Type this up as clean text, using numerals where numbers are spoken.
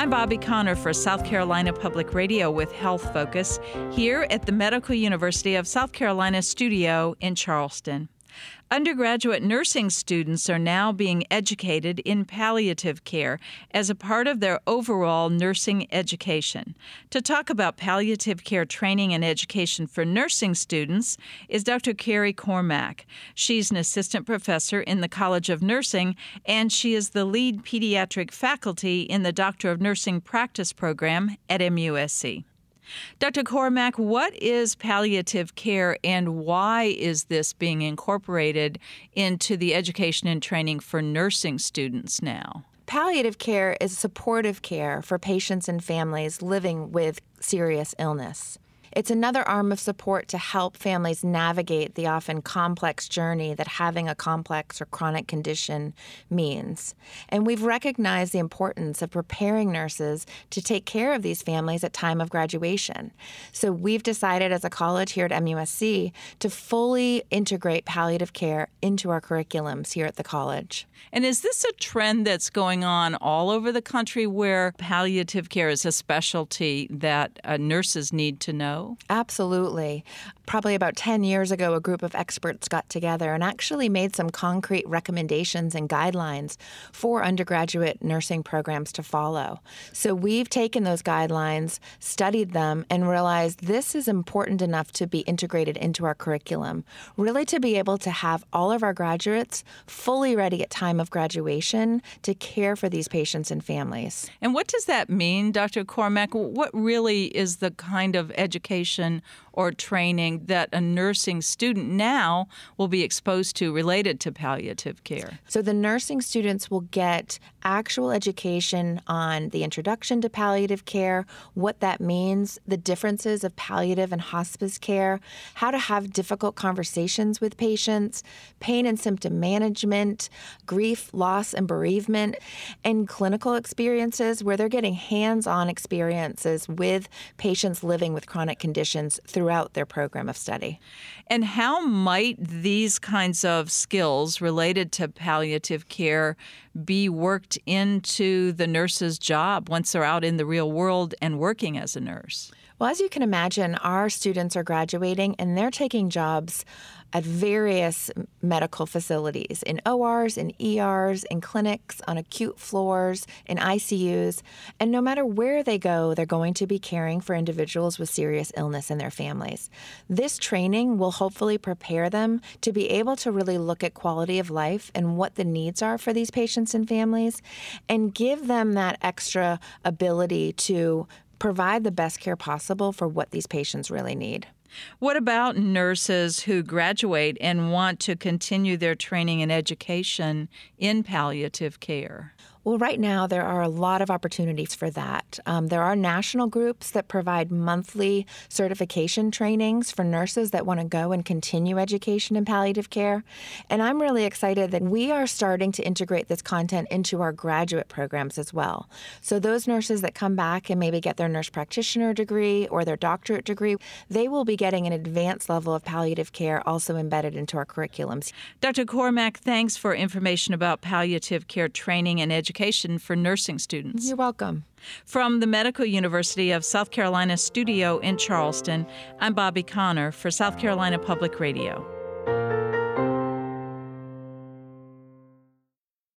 I'm Bobby Connor for South Carolina Public Radio with Health Focus here at the Medical University of South Carolina studio in Charleston. Undergraduate nursing students are now being educated in palliative care as a part of their overall nursing education. To talk about palliative care training and education for nursing students is Dr. Carrie Cormack. She's an assistant professor in the College of Nursing, and she is the lead pediatric faculty in the Doctor of Nursing practice program at MUSC. Dr. Cormack, what is palliative care and why is this being incorporated into the education and training for nursing students now? Palliative care is supportive care for patients and families living with serious illness. It's another arm of support to help families navigate the often complex journey that having a complex or chronic condition means. And we've recognized the importance of preparing nurses to take care of these families at time of graduation. So we've decided as a college here at MUSC to fully integrate palliative care into our curriculums here at the college. And is this a trend that's going on all over the country where palliative care is a specialty that nurses need to know? Absolutely. Probably about 10 years ago, a group of experts got together and actually made some concrete recommendations and guidelines for undergraduate nursing programs to follow. So we've taken those guidelines, studied them, and realized this is important enough to be integrated into our curriculum, really to be able to have all of our graduates fully ready at time of graduation to care for these patients and families. And what does that mean, Dr. Cormack? What really is the kind of education or training that a nursing student now will be exposed to related to palliative care? So the nursing students will get actual education on the introduction to palliative care, what that means, the differences of palliative and hospice care, how to have difficult conversations with patients, pain and symptom management, grief, loss, and bereavement, and clinical experiences where they're getting hands-on experiences with patients living with chronic conditions throughout their program of study. And how might these kinds of skills related to palliative care be worked into the nurse's job once they're out in the real world and working as a nurse? Well, as you can imagine, our students are graduating and they're taking jobs at various medical facilities, in ORs, in ERs, in clinics, on acute floors, in ICUs. And no matter where they go, they're going to be caring for individuals with serious illness and their families. This training will hopefully prepare them to be able to really look at quality of life and what the needs are for these patients and families, and give them that extra ability to provide the best care possible for what these patients really need. What about nurses who graduate and want to continue their training and education in palliative care? Well, right now, there are a lot of opportunities for that. There are national groups that provide monthly certification trainings for nurses that want to go and continue education in palliative care. And I'm really excited that we are starting to integrate this content into our graduate programs as well. So those nurses that come back and maybe get their nurse practitioner degree or their doctorate degree, they will be getting an advanced level of palliative care also embedded into our curriculums. Dr. Cormack, thanks for information about palliative care training and education for nursing students. You're welcome. From the Medical University of South Carolina studio in Charleston, I'm Bobby Connor for South Carolina Public Radio.